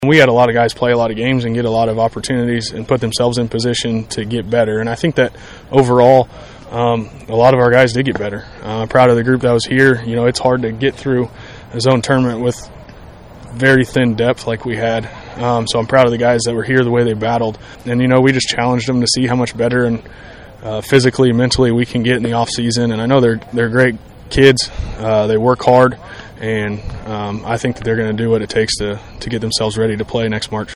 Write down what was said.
We had a lot of guys play a lot of games and get a lot of opportunities and put themselves in position to get better. And I think that overall, a lot of our guys did get better. I'm proud of the group that was here. You know, it's hard to get through a zone tournament with very thin depth like we had. So I'm proud of the guys that were here, the way they battled. And, you know, we just challenged them to see how much better and physically and mentally we can get in the off season. And I know they're great kids. They work hard. And I think that they're going to do what it takes to get themselves ready to play next March.